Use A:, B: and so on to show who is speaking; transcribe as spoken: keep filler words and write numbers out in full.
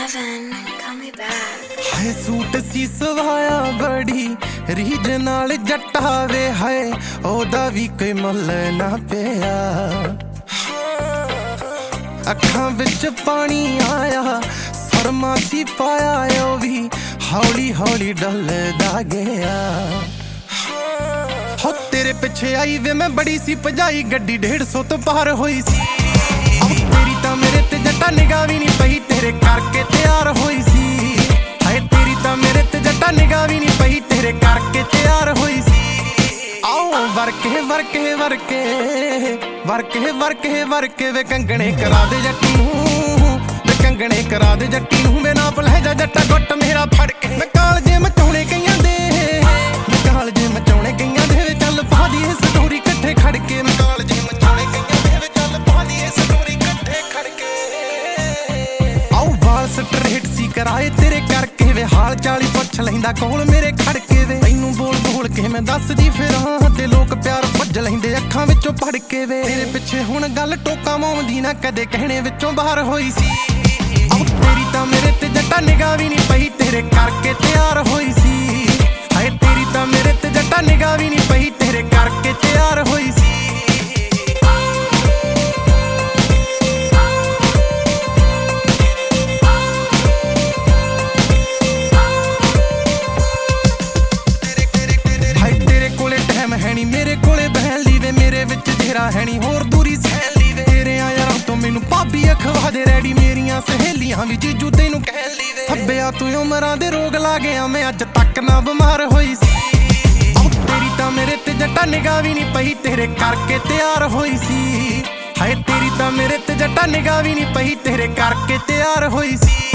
A: Kevin, call me back.
B: हाय suit सी सवाया बड़ी रीज नाल जट्टा वे हाय ओदा भी कोई मुल ना पिया अखां विच पानी आया सुरमा सी पाया ओ भी हौली हौली डलदा गया हो तेरे पिछे आई वे मैं बड़ी सी भजाई गड्डी डेढ़ सौ तो पार होई सी तेरी तां मेरे ते जट्टा निगाह भी नहीं पई तेरे करके तैयार होई सी हाय तेरी तां मेरे ते जट्टा निगाह भी नहीं पई तेरे करके तैयार होई सी आओ वरके वरके वरके वरके वरके वरके वे कंगणे करा दे जट्टी नूं वे कंगणे करा दे जट्टी नूं वे नाप ले जा जट्टा गुੱਟ मेरा फड़ के मैं कालजे मचाउणे कईयां दे मैं कालजे मचाउणे कईयां दे चल पा दीए स्टोरी इकट्ठे खड़ के मैं कालजे मचाउणे कईयां दे चल पा दीए स्टोरी इकट्ठे खड़ के आओ वाल स्ट्रेट सी कराए तेरे करके वे हाल चाली पुछ लैंदा कोल मेरे खड़ के वे तैनूं बोल बोल के मैं दसदी फिरां ते लोक प्यार भੱਜ लैंदे ਅੱਖਾਂ ਵਿੱਚੋਂ ਫੜ ਕੇ ਵੇ ਤੇਰੇ ਪਿੱਛੇ ਹੁਣ ਗੱਲ ਟੋਕਾ ਮਾਉਂਦੀ ਨਾ ਕਦੇ ਕਹਿਣੇ ਵਿੱਚੋਂ ਬਾਹਰ ਹੋਈ ਸੀ ਆਉ ਤੇਰੀ ਤਾਂ ਮੇਰੇ ਤੇ ਜੱਟਾ ਨਿਗਾਹ ਵੀ ਨਹੀਂ ਪਈ ਤੇਰੇ ਕਰਕੇ ਤਿਆਰ ਹੋਈ ਸੀ ਹਾਏ ਤੇਰੀ ਤਾਂ ਮੇਰੇ ਤੇ ਜੱਟਾ ਨਿਗਾਹ ਵੀ ਨਹੀਂ ਪਈ ਤੇਰੇ ਕਰਕੇ ਤਿਆਰ ਹੋਈ ਸੀ हैनी मेरे कोले बहन ली वे मेरे विच तेरा हैनी होर दूरी सहन ली वे तेरे यारां तो मैनू भाभी अखवा दे रैडी मेरियां सहेलियां भी जीजू तैनू कहन ली वे सब्बिया तू उमरां दे रोग ला गया मैं अज तक ना बीमार होई सी आओ तेरी तां मेरे ते जट्टा निगाह भी नहीं पई तेरे करके तैयार होई सी हाय तेरी तां मेरे ते जट्टा निगाह भी नहीं पई तेरे करके तैयार होई सी